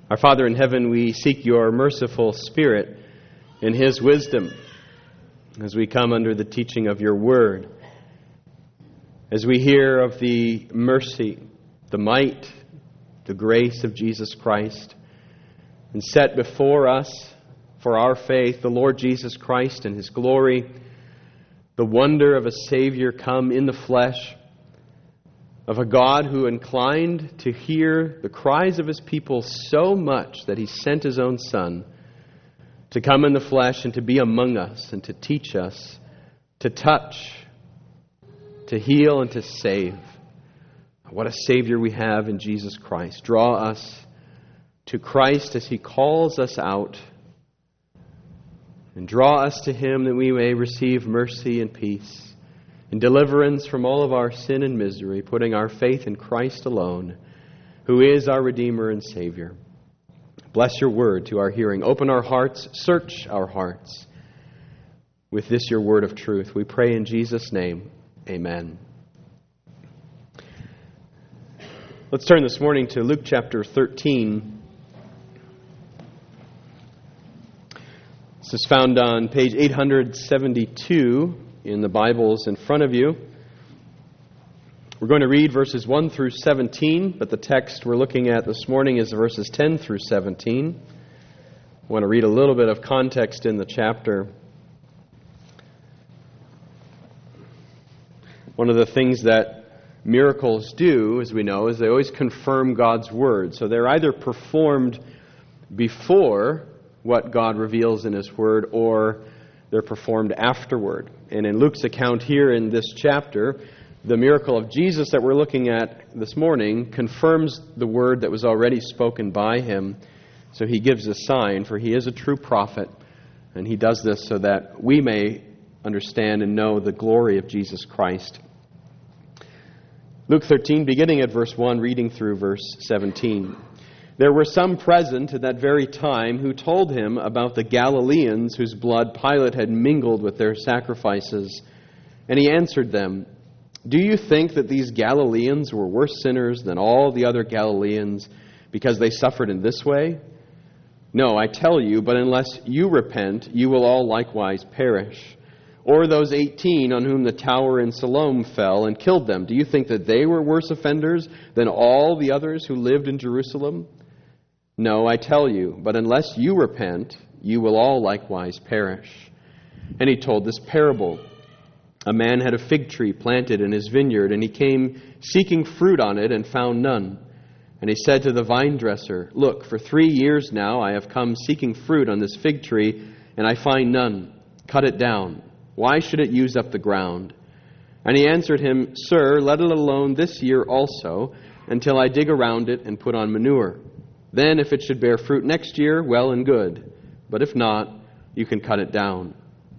Our Father in heaven, we seek your merciful Spirit in His wisdom as we come under the teaching of your word, as we hear of the mercy, the might, the grace of Jesus Christ, and set before us for our faith the Lord Jesus Christ and His glory, the wonder of a Savior come in the flesh, of a God who inclined to hear the cries of His people so much that He sent His own Son to come in the flesh and to be among us and to teach us, to touch, to heal, and to save. What a Savior we have in Jesus Christ. Draw us to Christ as He calls us out, and draw us to Him that we may receive mercy and peace and deliverance from all of our sin and misery, putting our faith in Christ alone, who is our Redeemer and Savior. Bless your word to our hearing. Open our hearts, search our hearts with this your word of truth. We pray in Jesus' name. Amen. Let's turn this morning to Luke chapter 13. This is found on page 872 in the Bibles in front of you. We're going to read verses 1 through 17, but the text we're looking at this morning is verses 10 through 17. I want to read a little bit of context in the chapter. One of the things that miracles do, as we know, is they always confirm God's word. So they're either performed before what God reveals in His word, or they're performed afterward. And in Luke's account here in this chapter, the miracle of Jesus that we're looking at this morning confirms the word that was already spoken by Him. So He gives a sign, for He is a true prophet, and He does this so that we may understand and know the glory of Jesus Christ. Luke 13, beginning at verse 1, reading through verse 17. There were some present at that very time who told Him about the Galileans whose blood Pilate had mingled with their sacrifices. And He answered them, "Do you think that these Galileans were worse sinners than all the other Galileans because they suffered in this way? No, I tell you, but unless you repent, you will all likewise perish. Or those 18 on whom the tower in Siloam fell and killed them, do you think that they were worse offenders than all the others who lived in Jerusalem? No, I tell you, but unless you repent, you will all likewise perish." And He told this parable. A man had a fig tree planted in his vineyard, and he came seeking fruit on it and found none. And he said to the vine dresser, "Look, for 3 years now I have come seeking fruit on this fig tree, and I find none. Cut it down. Why should it use up the ground?" And he answered him, "Sir, let it alone this year also, until I dig around it and put on manure. Then if it should bear fruit next year, well and good. But if not, you can cut it down."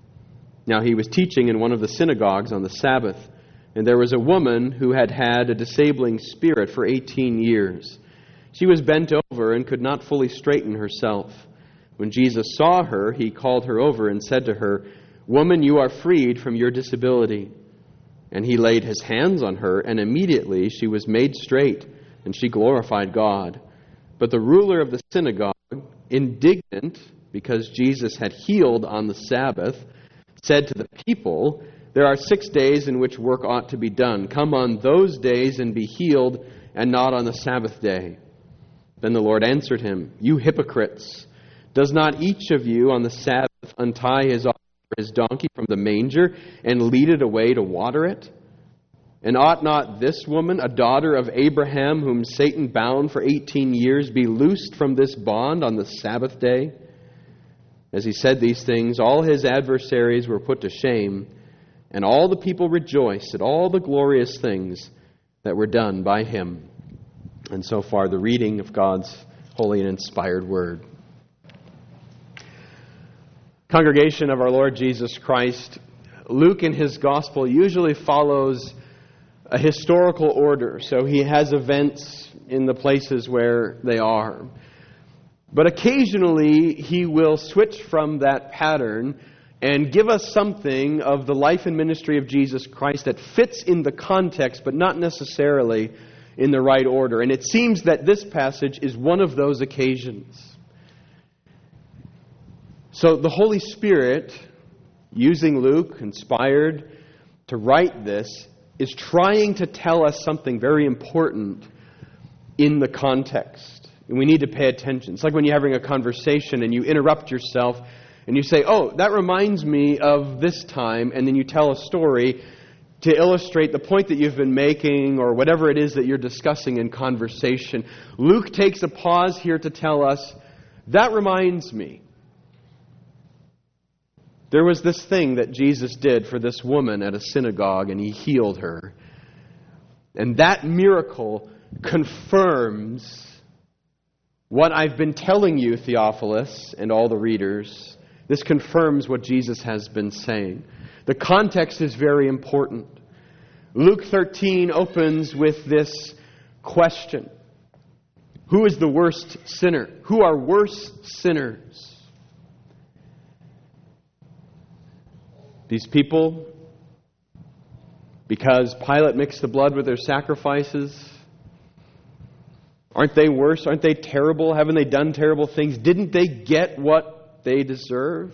Now he was teaching in one of the synagogues on the Sabbath, and there was a woman who had had a disabling spirit for 18 years. She was bent over and could not fully straighten herself. When Jesus saw her, He called her over and said to her, "Woman, you are freed from your disability." And He laid His hands on her, and immediately she was made straight, and she glorified God. But the ruler of the synagogue, indignant because Jesus had healed on the Sabbath, said to the people, "There are 6 days in which work ought to be done. Come on those days and be healed, and not on the Sabbath day." Then the Lord answered him, "You hypocrites! Does not each of you on the Sabbath untie his donkey from the manger and lead it away to water it? And ought not this woman, a daughter of Abraham, whom Satan bound for 18 years, be loosed from this bond on the Sabbath day?" As he said these things, all his adversaries were put to shame, and all the people rejoiced at all the glorious things that were done by him. And so far, the reading of God's holy and inspired word. Congregation of our Lord Jesus Christ, Luke in his gospel usually follows a historical order, so he has events in the places where they are. But occasionally he will switch from that pattern and give us something of the life and ministry of Jesus Christ that fits in the context, but not necessarily in the right order. And it seems that this passage is one of those occasions. So the Holy Spirit, using Luke, inspired to write this, is trying to tell us something very important in the context. And we need to pay attention. It's like when you're having a conversation and you interrupt yourself and you say, "Oh, that reminds me of this time," and then you tell a story to illustrate the point that you've been making or whatever it is that you're discussing in conversation. Luke takes a pause here to tell us, that reminds me. There was this thing that Jesus did for this woman at a synagogue, and He healed her. And that miracle confirms what I've been telling you, Theophilus, and all the readers. This confirms what Jesus has been saying. The context is very important. Luke 13 opens with this question. Who is the worst sinner? Who are worse sinners? These people, because Pilate mixed the blood with their sacrifices, aren't they worse? Aren't they terrible? Haven't they done terrible things? Didn't they get what they deserve?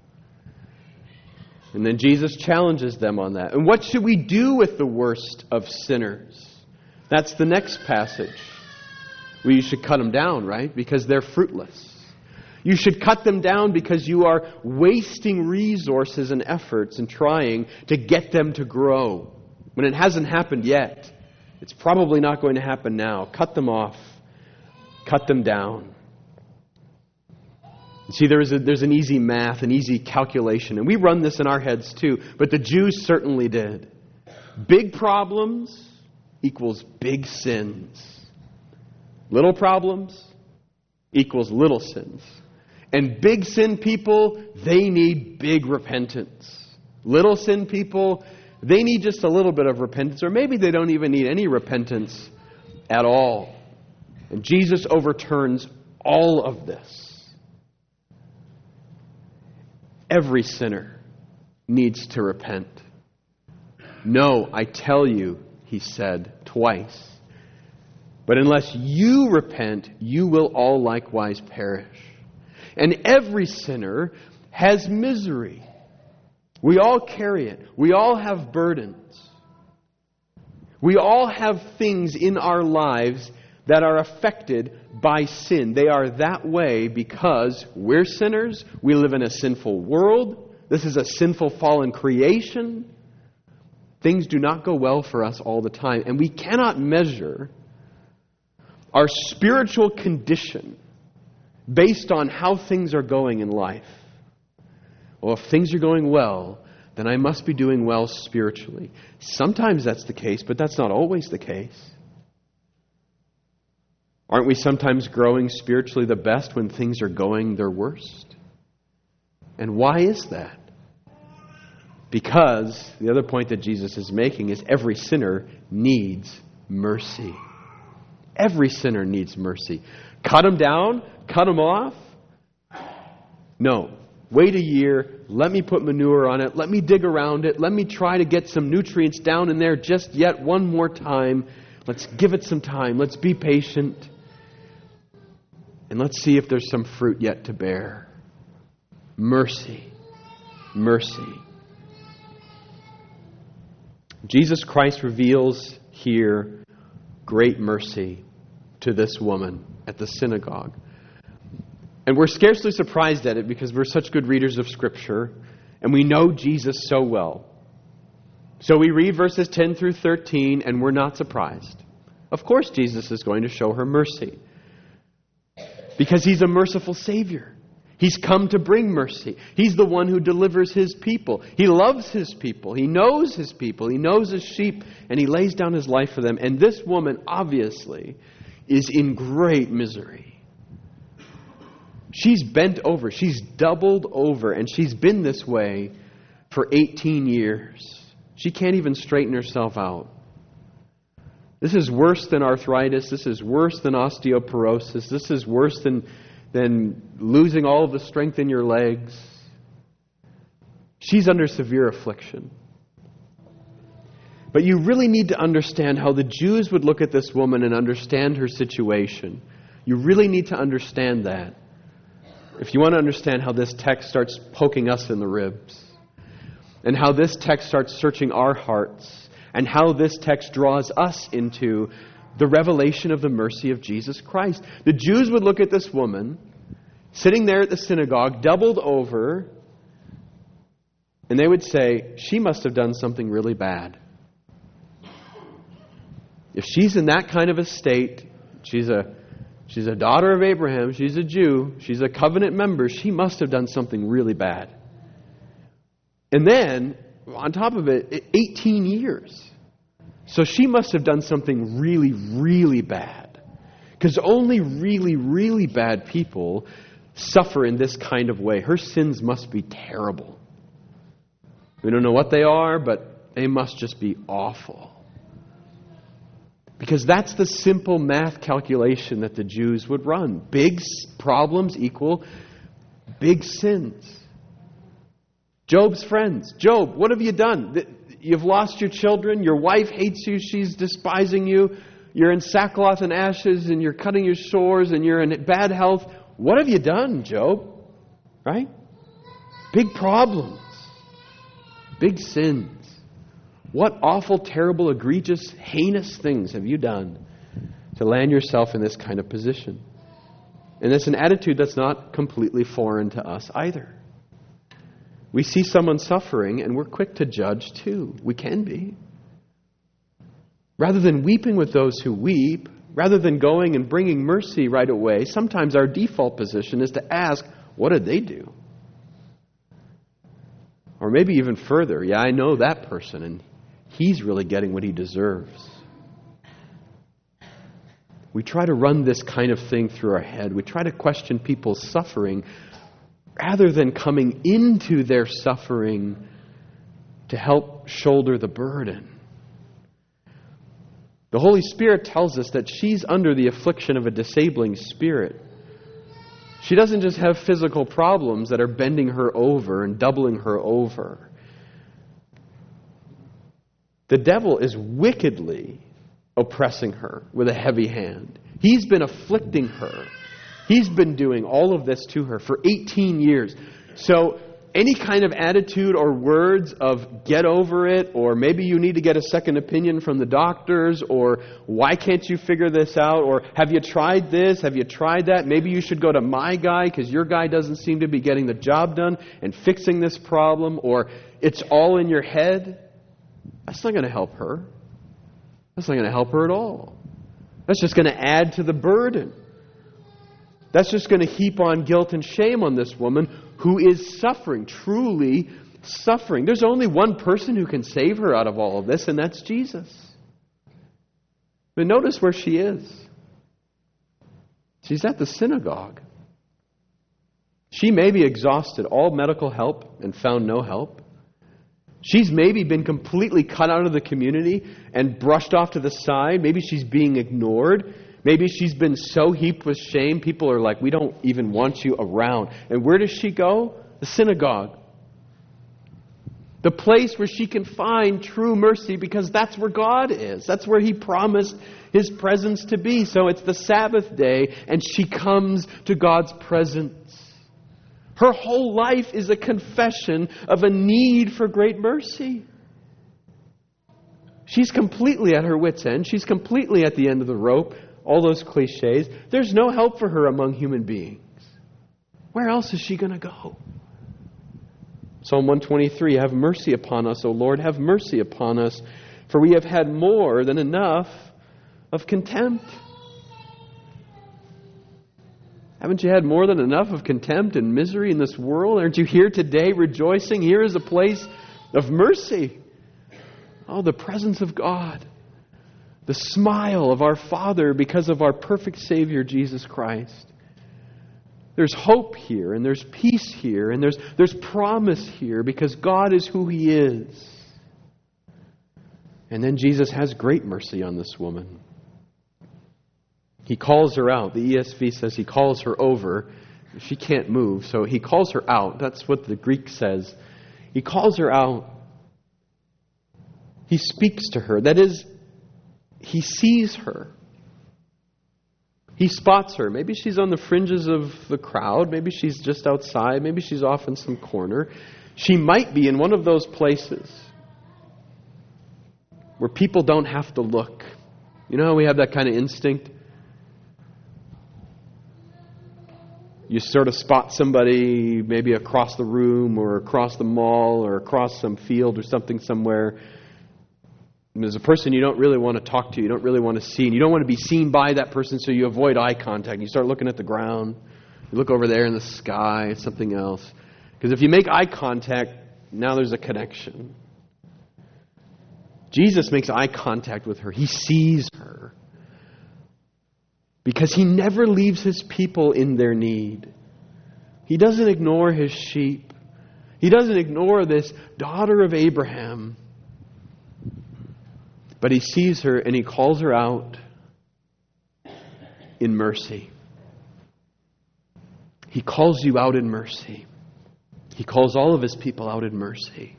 And then Jesus challenges them on that. And what should we do with the worst of sinners? That's the next passage. Well, you should cut them down, right? Because they're fruitless. You should cut them down because you are wasting resources and efforts in trying to get them to grow. When it hasn't happened yet, it's probably not going to happen now. Cut them off. Cut them down. See, there's an easy math, an easy calculation. And we run this in our heads too. But the Jews certainly did. Big problems equals big sins. Little problems equals little sins. And big sin people, they need big repentance. Little sin people, they need just a little bit of repentance. Or maybe they don't even need any repentance at all. And Jesus overturns all of this. Every sinner needs to repent. No, I tell you, He said twice. But unless you repent, you will all likewise perish. And every sinner has misery. We all carry it. We all have burdens. We all have things in our lives that are affected by sin. They are that way because we're sinners. We live in a sinful world. This is a sinful fallen creation. Things do not go well for us all the time. And we cannot measure our spiritual condition based on how things are going in life. Well, if things are going well, then I must be doing well spiritually. Sometimes that's the case, but that's not always the case. Aren't we sometimes growing spiritually the best when things are going their worst? And why is that? Because the other point that Jesus is making is every sinner needs mercy. Every sinner needs mercy. Cut them down? Cut them off? No. Wait a year. Let me put manure on it. Let me dig around it. Let me try to get some nutrients down in there just yet one more time. Let's give it some time. Let's be patient. And let's see if there's some fruit yet to bear. Mercy. Mercy. Jesus Christ reveals here great mercy to this woman at the synagogue. And we're scarcely surprised at it because we're such good readers of Scripture and we know Jesus so well. So we read verses 10 through 13 and we're not surprised. Of course Jesus is going to show her mercy because He's a merciful Savior. He's come to bring mercy. He's the one who delivers His people. He loves His people. He knows His people. He knows His sheep, and He lays down His life for them. And this woman, obviously, is in great misery. She's bent over. She's doubled over, and she's been this way for 18 years. She can't even straighten herself out. This is worse than arthritis. This is worse than osteoporosis. This is worse than losing all of the strength in your legs. She's under severe affliction. But you really need to understand how the Jews would look at this woman and understand her situation. You really need to understand that. If you want to understand how this text starts poking us in the ribs, and how this text starts searching our hearts, and how this text draws us into the revelation of the mercy of Jesus Christ. The Jews would look at this woman sitting there at the synagogue, doubled over, and they would say, she must have done something really bad. If she's in that kind of a state, she's a daughter of Abraham, she's a Jew, she's a covenant member, she must have done something really bad. And then, on top of it, 18 years. So she must have done something really, really bad. Because only really, really bad people suffer in this kind of way. Her sins must be terrible. We don't know what they are, but they must just be awful. Because that's the simple math calculation that the Jews would run. Big problems equal big sins. Job's friends. Job, what have you done? You've lost your children. Your wife hates you. She's despising you. You're in sackcloth and ashes, and you're cutting your sores, and you're in bad health. What have you done, Job? Right? Big problems. Big sins. What awful, terrible, egregious, heinous things have you done to land yourself in this kind of position? And it's an attitude that's not completely foreign to us either. We see someone suffering and we're quick to judge too. We can be. Rather than weeping with those who weep, rather than going and bringing mercy right away, sometimes our default position is to ask, what did they do? Or maybe even further, yeah, I know that person and he's really getting what he deserves. We try to run this kind of thing through our head. We try to question people's suffering rather than coming into their suffering to help shoulder the burden. The Holy Spirit tells us that she's under the affliction of a disabling spirit. She doesn't just have physical problems that are bending her over and doubling her over. The devil is wickedly oppressing her with a heavy hand. He's been afflicting her. He's been doing all of this to her for 18 years. So any kind of attitude or words of get over it, or maybe you need to get a second opinion from the doctors, or why can't you figure this out, or have you tried this, have you tried that, maybe you should go to my guy because your guy doesn't seem to be getting the job done and fixing this problem, or it's all in your head. That's not going to help her. That's not going to help her at all. That's just going to add to the burden. That's just going to heap on guilt and shame on this woman who is suffering, truly suffering. There's only one person who can save her out of all of this, and that's Jesus. But notice where she is. She's at the synagogue. She may be exhausted, all medical help, and found no help. She's maybe been completely cut out of the community and brushed off to the side. Maybe she's being ignored. Maybe she's been so heaped with shame, people are like, we don't even want you around. And where does she go? The synagogue. The place where she can find true mercy, because that's where God is. That's where He promised His presence to be. So it's the Sabbath day, and she comes to God's presence. Her whole life is a confession of a need for great mercy. She's completely at her wit's end. She's completely at the end of the rope. All those cliches. There's no help for her among human beings. Where else is she going to go? Psalm 123, have mercy upon us, O Lord, have mercy upon us, for we have had more than enough of contempt. Haven't you had more than enough of contempt and misery in this world? Aren't you here today rejoicing? Here is a place of mercy. Oh, the presence of God. The smile of our Father because of our perfect Savior, Jesus Christ. There's hope here, and there's peace here, and there's promise here because God is who He is. And then Jesus has great mercy on this woman. He calls her out. The ESV says He calls her over. She can't move, so He calls her out. That's what the Greek says. He calls her out. He speaks to her. That is, he sees her. He spots her. Maybe she's on the fringes of the crowd. Maybe she's just outside. Maybe she's off in some corner. She might be in one of those places where people don't have to look. You know how we have that kind of instinct? You sort of spot somebody maybe across the room or across the mall or across some field or something somewhere. And there's a person you don't really want to talk to, you don't really want to see, and you don't want to be seen by that person, so you avoid eye contact. You start looking at the ground. You look over there in the sky, it's something else. Because if you make eye contact, now there's a connection. Jesus makes eye contact with her. He sees her. Because he never leaves his people in their need. He doesn't ignore his sheep. He doesn't ignore this daughter of Abraham. But he sees her and he calls her out in mercy. He calls you out in mercy. He calls all of his people out in mercy.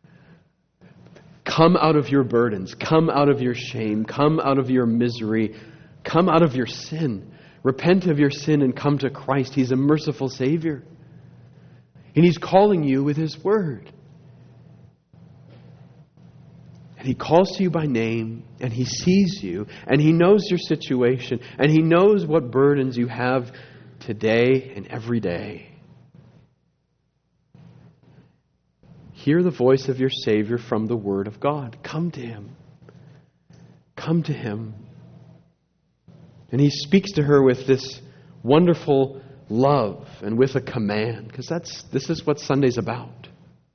Come out of your burdens. Come out of your shame. Come out of your misery. Come out of your sin. Repent of your sin and come to Christ. He's a merciful Savior. And he's calling you with his word. And he calls to you by name, and he sees you, and he knows your situation, and he knows what burdens you have today and every day. Hear the voice of your Savior from the Word of God. Come to him. Come to him. And he speaks to her with this wonderful love and with a command. Because this is what Sunday's about.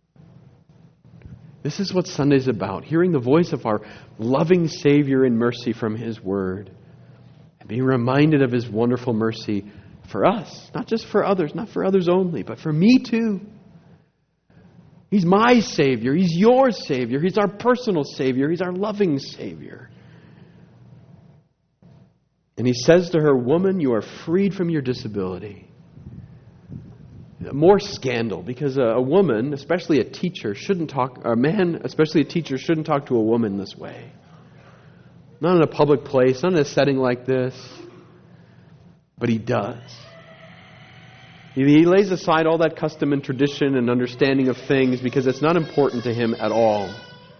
This is what Sunday's about. Hearing the voice of our loving Savior in mercy from his word. And being reminded of his wonderful mercy for us. Not just for others, not for others only, but for me too. He's my Savior. He's your Savior. He's our personal Savior. He's our loving Savior. And he says to her, "Woman, you are freed from your disability." More scandal, because a woman, especially a teacher, shouldn't talk, a man, especially a teacher, shouldn't talk to a woman this way. Not in a public place, not in a setting like this. But he does. He lays aside all that custom and tradition and understanding of things because it's not important to him at all.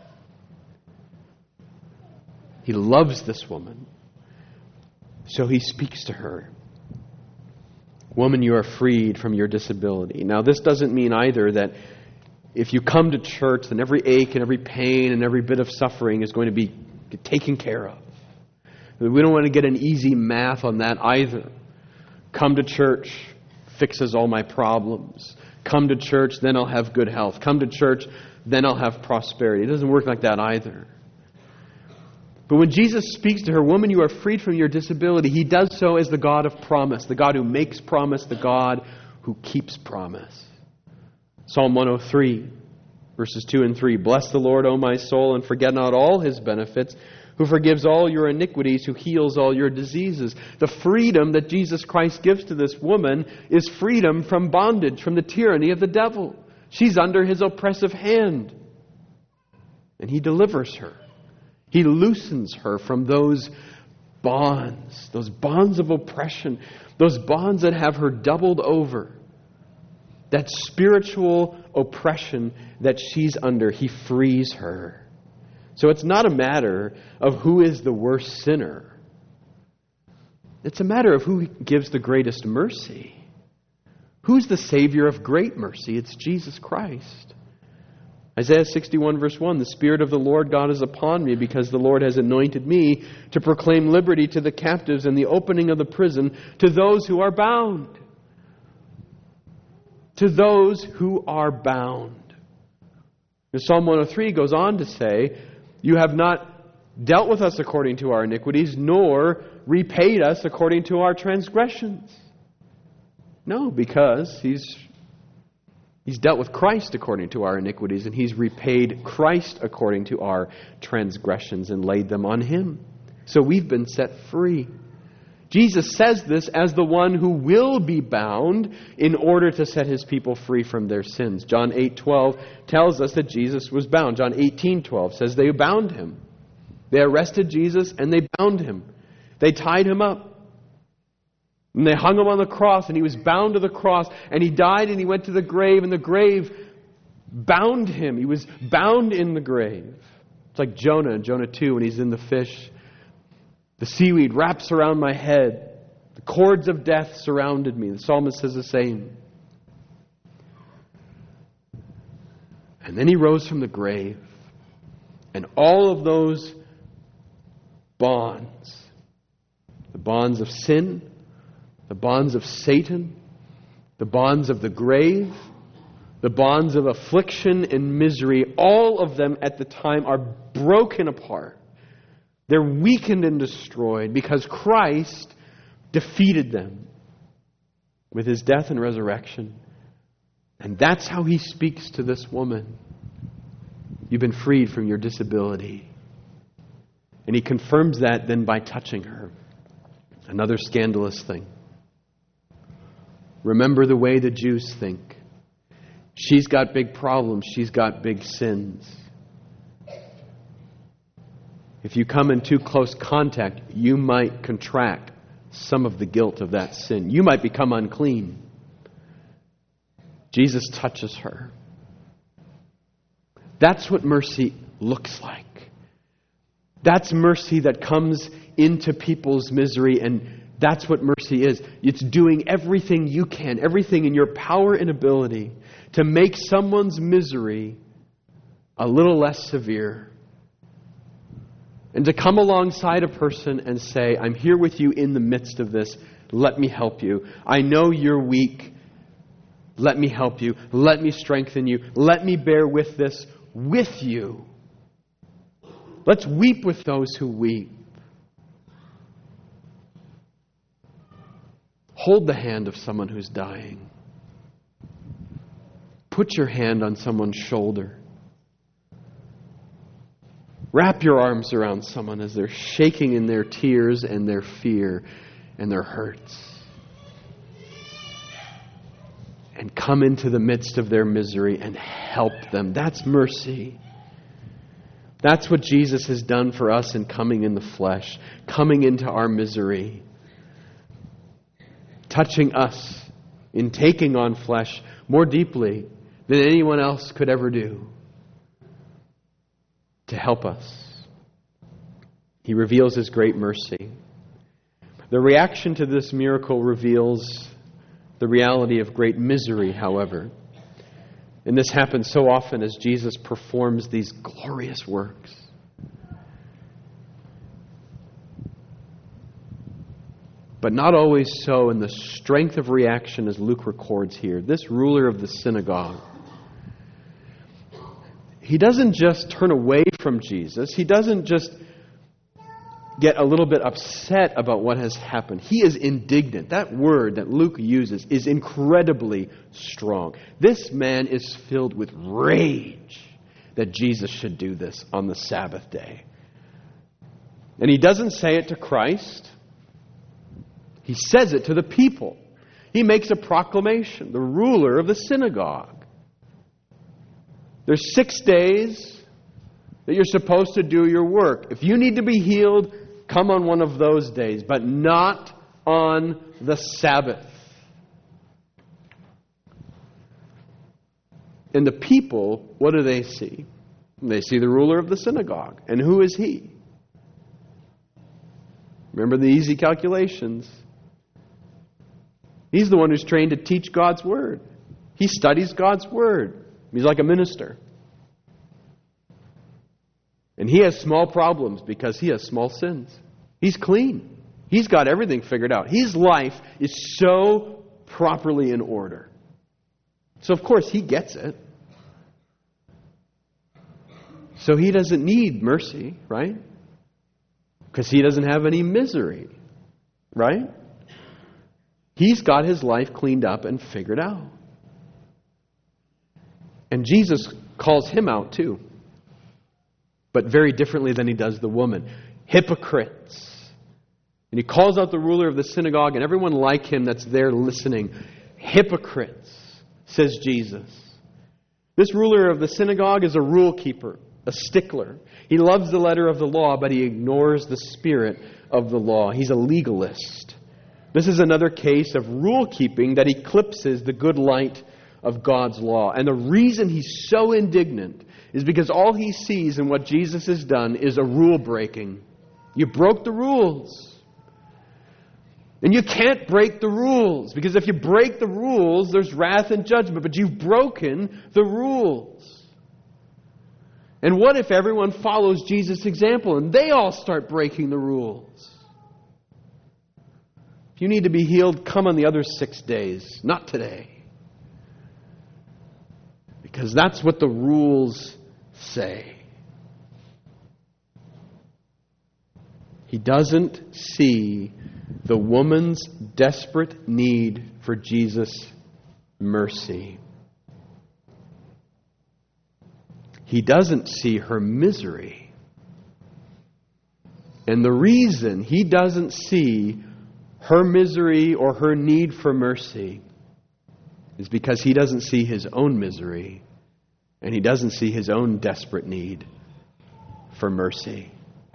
He loves this woman. So he speaks to her. Woman, you are freed from your disability. Now, this doesn't mean either that if you come to church, then every ache and every pain and every bit of suffering is going to be taken care of. We don't want to get an easy math on that either. Come to church fixes all my problems. Come to church, then I'll have good health. Come to church, then I'll have prosperity. It doesn't work like that either. But when Jesus speaks to her, "Woman, you are freed from your disability," he does so as the God of promise, the God who makes promise, the God who keeps promise. Psalm 103, verses 2 and 3. "Bless the Lord, O my soul, and forget not all his benefits, who forgives all your iniquities, who heals all your diseases." The freedom that Jesus Christ gives to this woman is freedom from bondage, from the tyranny of the devil. She's under his oppressive hand. And he delivers her. He loosens her from those bonds of oppression, those bonds that have her doubled over. That spiritual oppression that she's under, he frees her. So it's not a matter of who is the worst sinner. It's a matter of who gives the greatest mercy. Who's the Savior of great mercy? It's Jesus Christ. Isaiah 61 verse 1, "The Spirit of the Lord God is upon me, because the Lord has anointed me to proclaim liberty to the captives and the opening of the prison to those who are bound." To those who are bound. And Psalm 103 goes on to say, "You have not dealt with us according to our iniquities, nor repaid us according to our transgressions." No, because He's dealt with Christ according to our iniquities, and He's repaid Christ according to our transgressions and laid them on Him. So we've been set free. Jesus says this as the one who will be bound in order to set his people free from their sins. John 8:12 tells us that Jesus was bound. John 18:12 says they bound him. They arrested Jesus and they bound him. They tied him up. And they hung him on the cross, and he was bound to the cross. And he died and he went to the grave, and the grave bound him. He was bound in the grave. It's like Jonah in Jonah 2 when he's in the fish. The seaweed wraps around my head. The cords of death surrounded me. The psalmist says the same. And then he rose from the grave. And all of those bonds, the bonds of sin, the bonds of Satan, the bonds of the grave, the bonds of affliction and misery, all of them at the time are broken apart. They're weakened and destroyed because Christ defeated them with his death and resurrection. And that's how he speaks to this woman. You've been freed from your disability. And he confirms that then by touching her. Another scandalous thing. Remember the way the Jews think. She's got big problems. She's got big sins. If you come in too close contact, you might contract some of the guilt of that sin. You might become unclean. Jesus touches her. That's what mercy looks like. That's mercy that comes into people's misery, and that's what mercy is. It's doing everything you can, everything in your power and ability to make someone's misery a little less severe. And to come alongside a person and say, I'm here with you in the midst of this. Let me help you. I know you're weak. Let me help you. Let me strengthen you. Let me bear with this with you. Let's weep with those who weep. Hold the hand of someone who's dying. Put your hand on someone's shoulder. Wrap your arms around someone as they're shaking in their tears and their fear and their hurts. And come into the midst of their misery and help them. That's mercy. That's what Jesus has done for us in coming in the flesh, coming into our misery, touching us in taking on flesh more deeply than anyone else could ever do to help us. He reveals his great mercy. The reaction to this miracle reveals the reality of great misery, however. And this happens so often as Jesus performs these glorious works. But not always so in the strength of reaction as Luke records here. This ruler of the synagogue, he doesn't just turn away from Jesus. He doesn't just get a little bit upset about what has happened. He is indignant. That word that Luke uses is incredibly strong. This man is filled with rage that Jesus should do this on the Sabbath day. And he doesn't say it to Christ. He says it to the people. He makes a proclamation, the ruler of the synagogue. There's 6 days that you're supposed to do your work. If you need to be healed, come on one of those days, but not on the Sabbath. And the people, what do they see? They see the ruler of the synagogue. And who is he? Remember the easy calculations. He's the one who's trained to teach God's Word. He studies God's Word. He's like a minister. And he has small problems because he has small sins. He's clean. He's got everything figured out. His life is so properly in order. So of course he gets it. So he doesn't need mercy, right? Because he doesn't have any misery, right? He's got his life cleaned up and figured out. And Jesus calls him out too. But very differently than he does the woman. Hypocrites. And he calls out the ruler of the synagogue and everyone like him that's there listening. Hypocrites, says Jesus. This ruler of the synagogue is a rule keeper, a stickler. He loves the letter of the law, but he ignores the spirit of the law. He's a legalist. This is another case of rule keeping that eclipses the good light of God's law. And the reason he's so indignant is because all he sees in what Jesus has done is a rule breaking. You broke the rules. And you can't break the rules, because if you break the rules, there's wrath and judgment, but you've broken the rules. And what if everyone follows Jesus' example and they all start breaking the rules? If you need to be healed, come on the other 6 days, not today. Because that's what the rules say. He doesn't see the woman's desperate need for Jesus' mercy. He doesn't see her misery. And the reason he doesn't see her misery or her need for mercy is because he doesn't see his own misery and he doesn't see his own desperate need for mercy.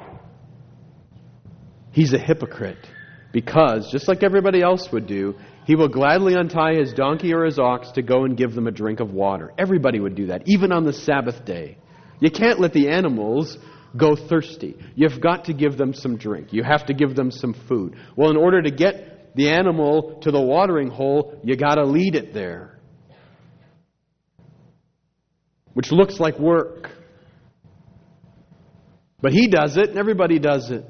He's a hypocrite because, just like everybody else would do, he will gladly untie his donkey or his ox to go and give them a drink of water. Everybody would do that, even on the Sabbath day. You can't let the animals go thirsty. You've got to give them some drink. You have to give them some food. Well, in order to get the animal to the watering hole, you got to lead it there. Which looks like work. But he does it and everybody does it.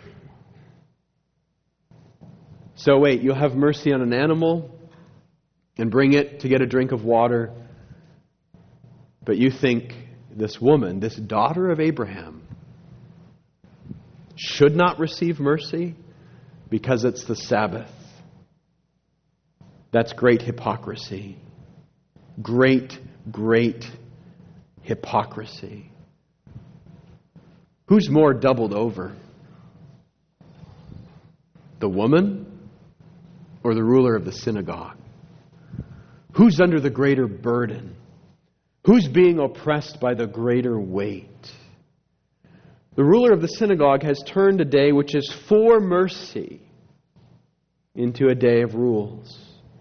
So wait, you'll have mercy on an animal and bring it to get a drink of water. But you think this woman, this daughter of Abraham, should not receive mercy because it's the Sabbath. That's great hypocrisy. Great, great hypocrisy. Who's more doubled over? The woman or the ruler of the synagogue? Who's under the greater burden? Who's being oppressed by the greater weight? The ruler of the synagogue has turned a day which is for mercy into a day of rules.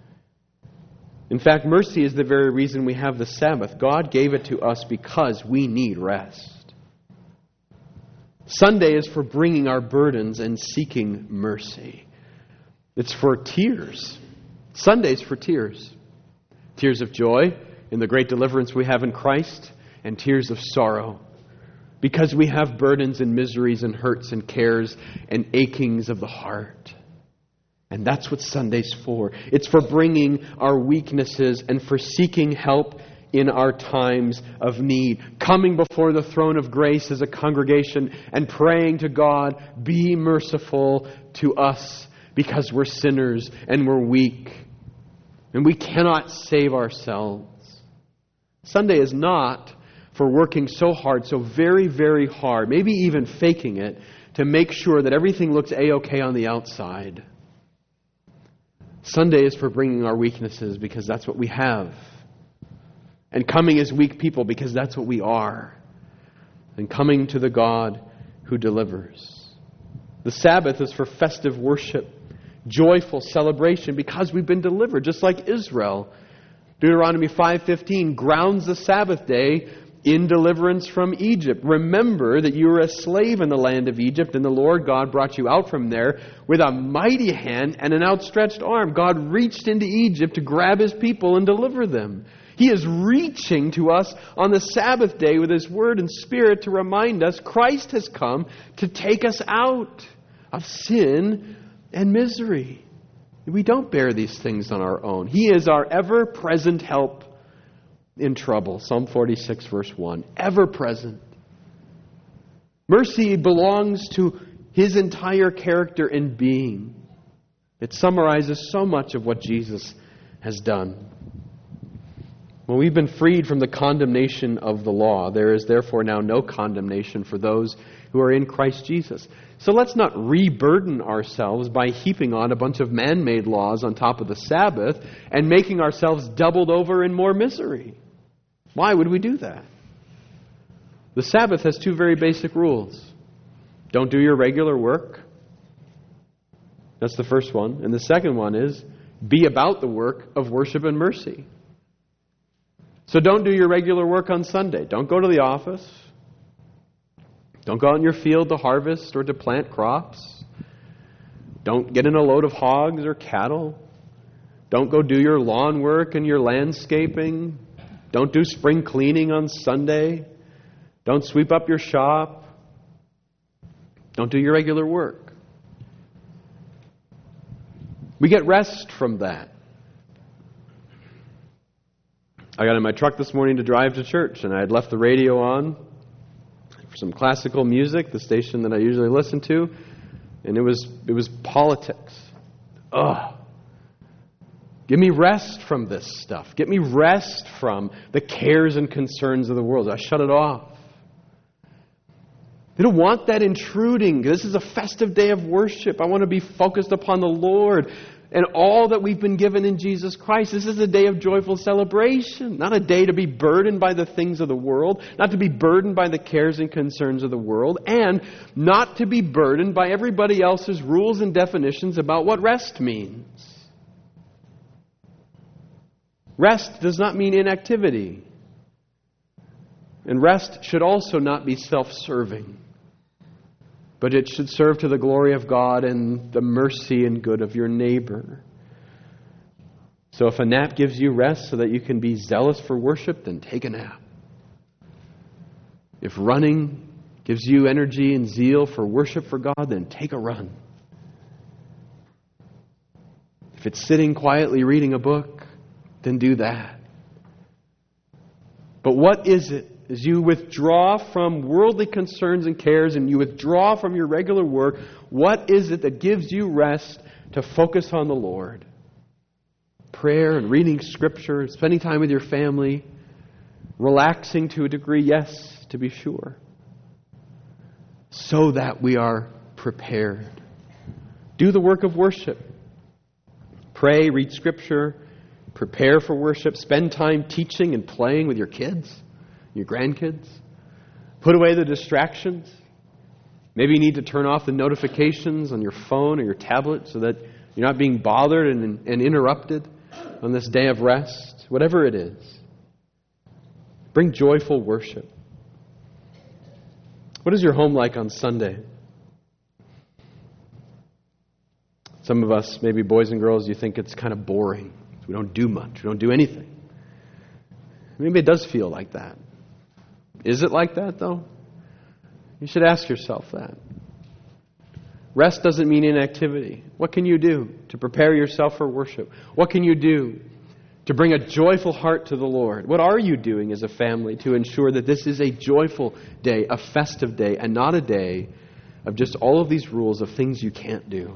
In fact, mercy is the very reason we have the Sabbath. God gave it to us because we need rest. Sunday is for bringing our burdens and seeking mercy. It's for tears. Sunday's for tears. Tears of joy in the great deliverance we have in Christ, and tears of sorrow because we have burdens and miseries and hurts and cares and achings of the heart. And that's what Sunday's for. It's for bringing our weaknesses and for seeking help in our times of need. Coming before the throne of grace as a congregation and praying to God, be merciful to us because we're sinners and we're weak. And we cannot save ourselves. Sunday is not for working so hard, so very, very hard, maybe even faking it, to make sure that everything looks A-okay on the outside. Sunday is for bringing our weaknesses because that's what we have. And coming as weak people because that's what we are. And coming to the God who delivers. The Sabbath is for festive worship, joyful celebration because we've been delivered, just like Israel. Deuteronomy 5:15 grounds the Sabbath day in deliverance from Egypt. Remember that you were a slave in the land of Egypt, and the Lord God brought you out from there with a mighty hand and an outstretched arm. God reached into Egypt to grab His people and deliver them. He is reaching to us on the Sabbath day with His Word and Spirit to remind us Christ has come to take us out of sin and misery. We don't bear these things on our own. He is our ever-present help in trouble. Psalm 46, verse 1. Ever-present. Mercy belongs to His entire character and being. It summarizes so much of what Jesus has done. When we've been freed from the condemnation of the law, there is therefore now no condemnation for those who are in Christ Jesus. So let's not re-burden ourselves by heaping on a bunch of man-made laws on top of the Sabbath and making ourselves doubled over in more misery. Why would we do that? The Sabbath has two very basic rules. Don't do your regular work. That's the first one. And the second one is, be about the work of worship and mercy. So don't do your regular work on Sunday. Don't go to the office. Don't go out in your field to harvest or to plant crops. Don't get in a load of hogs or cattle. Don't go do your lawn work and your landscaping. Don't do spring cleaning on Sunday. Don't sweep up your shop. Don't do your regular work. We get rest from that. I got in my truck this morning to drive to church, and I had left the radio on for some classical music, the station that I usually listen to, and it was politics. Ugh. Give me rest from this stuff. Get me rest from the cares and concerns of the world. I shut it off. I don't want that intruding. This is a festive day of worship. I want to be focused upon the Lord and all that we've been given in Jesus Christ. This is a day of joyful celebration, not a day to be burdened by the things of the world, not to be burdened by the cares and concerns of the world, and not to be burdened by everybody else's rules and definitions about what rest means. Rest does not mean inactivity. And rest should also not be self-serving, but it should serve to the glory of God and the mercy and good of your neighbor. So if a nap gives you rest so that you can be zealous for worship, then take a nap. If running gives you energy and zeal for worship for God, then take a run. If it's sitting quietly reading a book, then do that. But what is it? As you withdraw from worldly concerns and cares and you withdraw from your regular work, what is it that gives you rest to focus on the Lord? Prayer and reading Scripture, spending time with your family, relaxing to a degree, yes, to be sure, so that we are prepared. Do the work of worship. Pray, read Scripture, prepare for worship, spend time teaching and playing with your kids, your grandkids. Put away the distractions. Maybe you need to turn off the notifications on your phone or your tablet so that you're not being bothered and interrupted on this day of rest. Whatever it is. Bring joyful worship. What is your home like on Sunday? Some of us, maybe boys and girls, you think it's kind of boring. We don't do much. We don't do anything. Maybe it does feel like that. Is it like that, though? You should ask yourself that. Rest doesn't mean inactivity. What can you do to prepare yourself for worship? What can you do to bring a joyful heart to the Lord? What are you doing as a family to ensure that this is a joyful day, a festive day, and not a day of just all of these rules of things you can't do?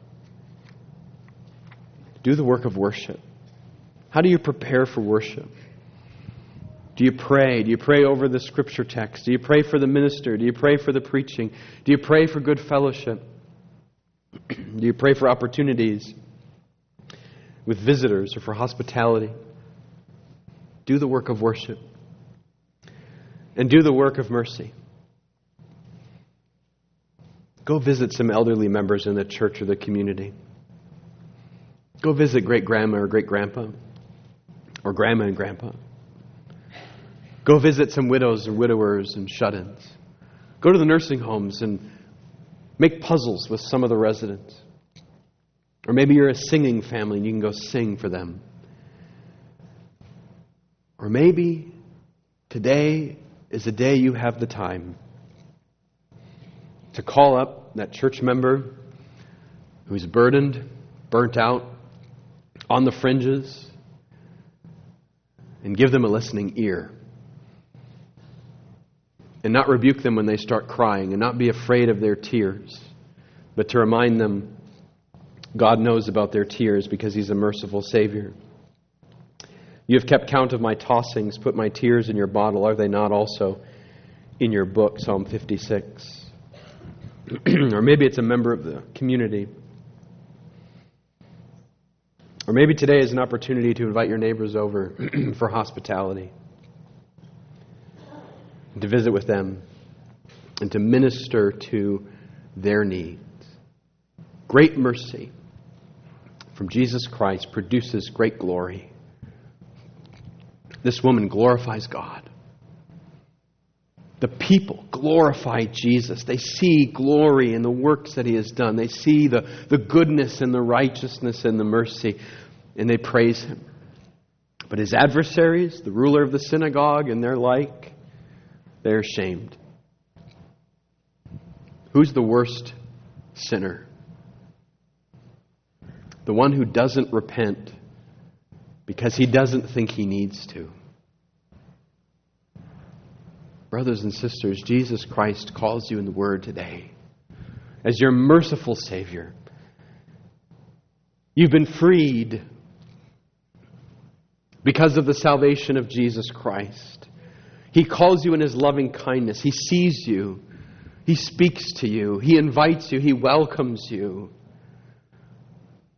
Do the work of worship. How do you prepare for worship? Do you pray? Do you pray over the Scripture text? Do you pray for the minister? Do you pray for the preaching? Do you pray for good fellowship? Do you pray for opportunities with visitors or for hospitality? Do the work of worship. And do the work of mercy. Go visit some elderly members in the church or the community. Go visit great-grandma or great-grandpa, or grandma and grandpa. Go visit some widows and widowers and shut-ins. Go to the nursing homes and make puzzles with some of the residents. Or maybe you're a singing family and you can go sing for them. Or maybe today is a day you have the time to call up that church member who's burdened, burnt out, on the fringes, and give them a listening ear. And not rebuke them when they start crying, and not be afraid of their tears, but to remind them God knows about their tears because He's a merciful Savior. You have kept count of my tossings, put my tears in your bottle. Are they not also in your book? Psalm 56. Or maybe it's a member of the community. Or maybe today is an opportunity to invite your neighbors over for hospitality, and to visit with them, and to minister to their needs. Great mercy from Jesus Christ produces great glory. This woman glorifies God. The people glorify Jesus. They see glory in the works that He has done. They see the goodness and the righteousness and the mercy, and they praise Him. But His adversaries, the ruler of the synagogue and their like, they're ashamed. Who's the worst sinner? The one who doesn't repent because he doesn't think he needs to. Brothers and sisters, Jesus Christ calls you in the Word today as your merciful Savior. You've been freed because of the salvation of Jesus Christ. He calls you in His loving kindness. He sees you. He speaks to you. He invites you. He welcomes you.